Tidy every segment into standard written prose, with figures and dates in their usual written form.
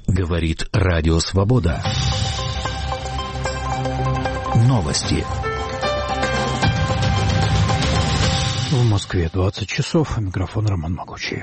Говорит Радио Свобода. Новости. В Москве 20 часов. Микрофон Роман Могучий.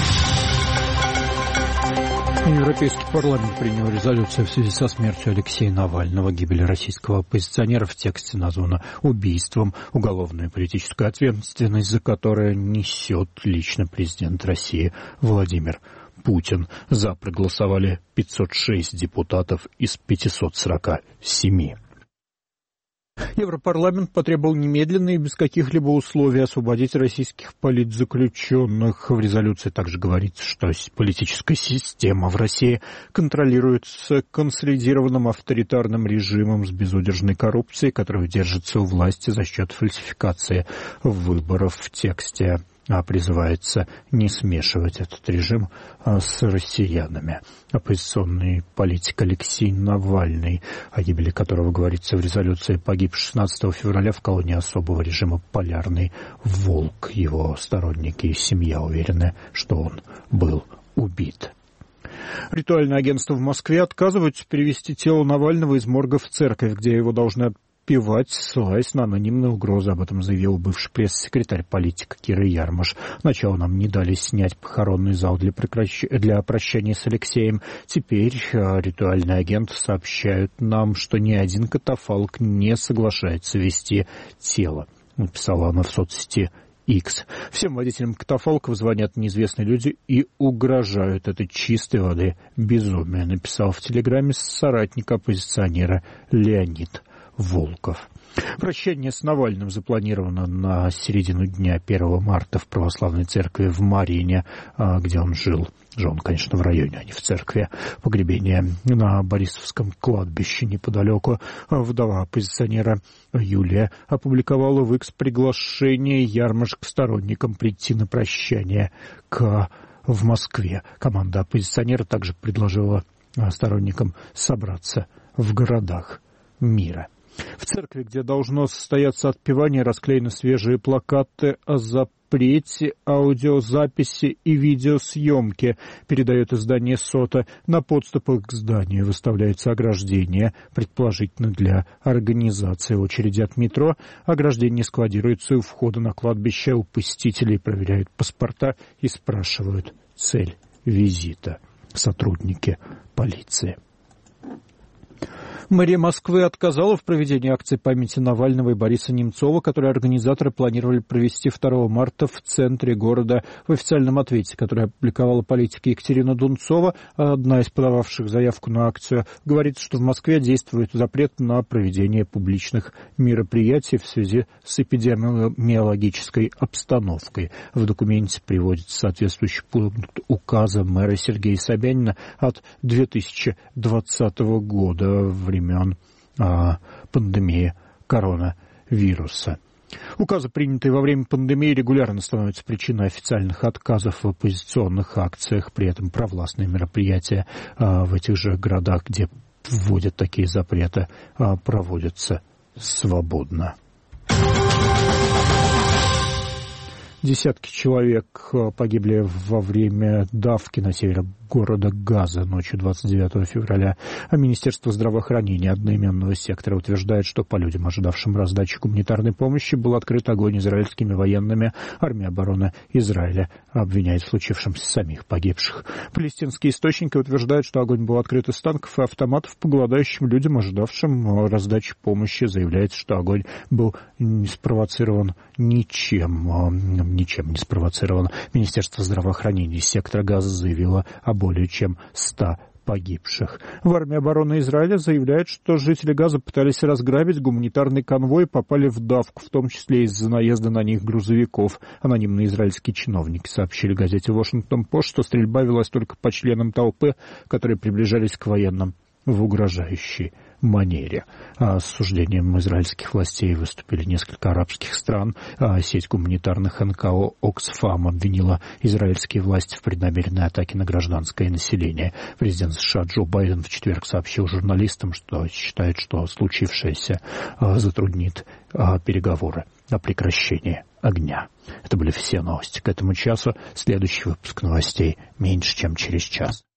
Европейский парламент принял резолюцию в связи со смертью Алексея Навального. Гибель российского оппозиционера в тексте названа убийством, уголовную и политическую ответственность за которое несет лично президент России Владимир Путин. За проголосовали 506 депутатов из 547. Европарламент потребовал немедленно и без каких-либо условий освободить российских политзаключенных. В резолюции также говорится, что политическая система в России контролируется консолидированным авторитарным режимом с безудержной коррупцией, которая держится у власти за счет фальсификации выборов. В тексте призывается не смешивать этот режим с россиянами. Оппозиционный политик Алексей Навальный, о гибели которого говорится в резолюции, погиб 16 февраля в колонии особого режима «Полярный волк». Его сторонники и семья уверены, что он был убит. Ритуальное агентство в Москве отказывается перевести тело Навального из морга в церковь, где его должны отпевать, ссылаясь на анонимные угрозы. Об этом заявил бывший пресс-секретарь политика Кира Ярмаш. Сначала нам не дали снять похоронный зал для прощания с Алексеем. Теперь ритуальный агент сообщает нам, что ни один катафалк не соглашается вести тело, написала она в соцсети X. Всем водителям катафалков звонят неизвестные люди и угрожают. Это чистой воды безумие, написал в Телеграме соратник оппозиционера Леонид Волков. Прощание с Навальным запланировано на середину дня 1 марта в православной церкви в Марине, где он жил. Жил он, конечно, в районе, а не в церкви. Погребение на Борисовском кладбище неподалеку. Вдова оппозиционера Юлия опубликовала в X приглашение Ярмаш к сторонникам прийти на прощание в Москве. Команда оппозиционера также предложила сторонникам собраться в городах мира. В церкви, где должно состояться отпевание, расклеены свежие плакаты о запрете аудиозаписи и видеосъемки, передает издание «Сота». На подступах к зданию выставляется ограждение, предположительно для организации очереди от метро. Ограждение складируется у входа на кладбище. У посетителей проверяют паспорта и спрашивают цель визита сотрудники полиции. Мэрия Москвы отказала в проведении акции памяти Навального и Бориса Немцова, которые организаторы планировали провести 2 марта в центре города. В официальном ответе, который опубликовала политика Екатерина Дунцова, одна из подававших заявку на акцию, говорится, что в Москве действует запрет на проведение публичных мероприятий в связи с эпидемиологической обстановкой. В документе приводится соответствующий пункт указа мэра Сергея Собянина от 2020 года, времен пандемии коронавируса. Указы, принятые во время пандемии, регулярно становятся причиной официальных отказов в оппозиционных акциях. При этом провластные мероприятия в этих же городах, где вводят такие запреты, проводятся свободно. Десятки человек погибли во время давки на севере города Газа ночью 29 февраля. А Министерство здравоохранения одноименного сектора утверждает, что по людям, ожидавшим раздачи гуманитарной помощи, был открыт огонь израильскими военными. Армия обороны Израиля обвиняет в случившемся самих погибших. Палестинские источники утверждают, что огонь был открыт из танков и автоматов по голодающим людям, ожидавшим раздачи помощи. Заявляется, что огонь был не спровоцирован ничем не спровоцирован. Министерство здравоохранения сектора Газа заявило о более чем 100 погибших. В армии обороны Израиля заявляют, что жители Газа пытались разграбить гуманитарный конвой и попали в давку, в том числе из-за наезда на них грузовиков. Анонимные израильские чиновники сообщили газете «Вашингтон-Пост», что стрельба велась только по членам толпы, которые приближались к военным в угрожающей манере. С осуждением израильских властей выступили несколько арабских стран. Сеть гуманитарных НКО «Оксфам» обвинила израильские власти в преднамеренной атаке на гражданское население. Президент США Джо Байден в четверг сообщил журналистам, что считает, что случившееся затруднит переговоры о прекращении огня. Это были все новости к этому часу. Следующий выпуск новостей меньше, чем через час.